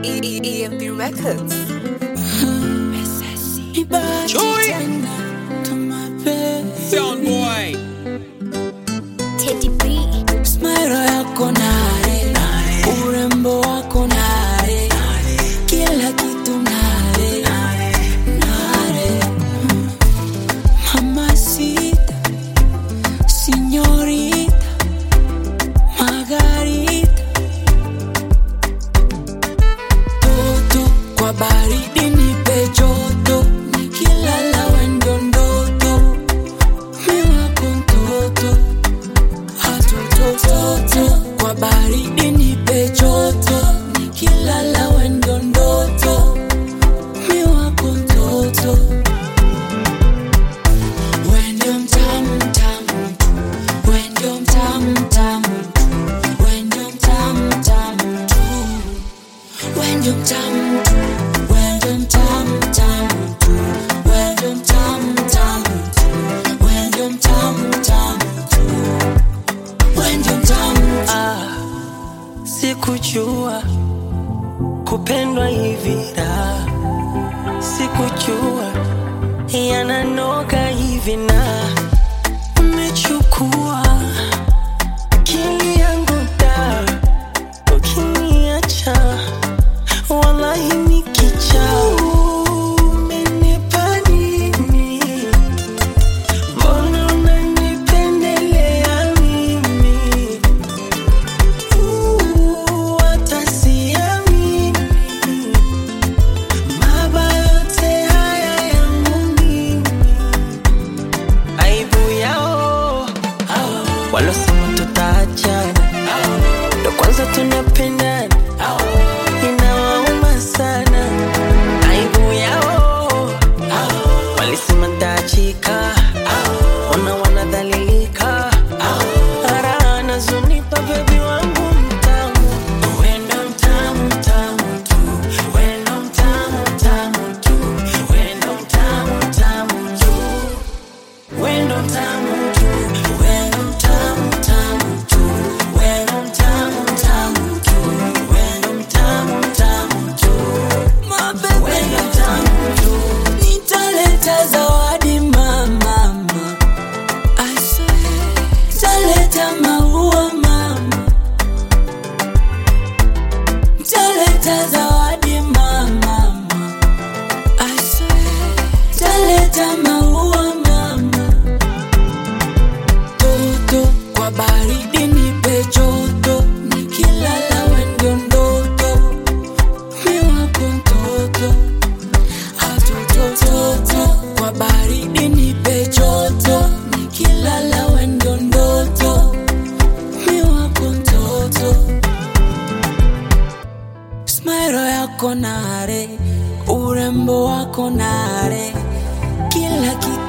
EMP Records. Chewy Sound Boy Teddy B. Smile yako nare, urembo wako nare, kila kitu nare, Mamacita, señorita, Margarita, toto kwa baridi nipe joto, nikilala wendo ndoto, mi wako mtoto, hatototo kwa baridi nipe joto, nikilala wendo ndoto, mi wako mtoto. Wendo mtamu mtamu, wendo mtamu mtamu, wendo mtamu mtamu tu, wendo mtamu tu, wendo mtamu mtamu tu, wendo mtamu mtamu tu, wendo mtamu mtamu tu, wendo mtamu tu. Sikujua kupendwa hivi da, sikujua yananoga hivi na umechukua akili yangu da, ukiniacha wallahi nikicha. Umenipa nini? Mbona unanipendelea mimi? Hata siamini mabaya yote haya yangu mimi. Aibu yao walosema tutaachana, ndo kwanza tunapendana, inawauma sana. Aibu yao walisema ntaachika, ona wanadhalilika. Raha nazonipa baby wangu mtamu, wendo mtamu mtamu tu, wendo mtamu mtamu tu, wendo mtamu mtamu tu, wendo mtamu tu, wendo mtamu mtamu tu, wendo mtamu mtamu tu, wendo mtamu mtamu tu, Wendo mtamu tu. Nitaleta zawadi mama, I swear. Nitaleta maua mama, nitaleta zawadi mama, I swear. Nitaleta maua mama, toto kwa baridi nipe joto, nikilala wendo ndoto, mi wako mtoto, hatototo kwa baridi nipe joto, nikilala wendo ndoto, mi wako mtoto. Smile yako nare, urembo wako nare, kila kitu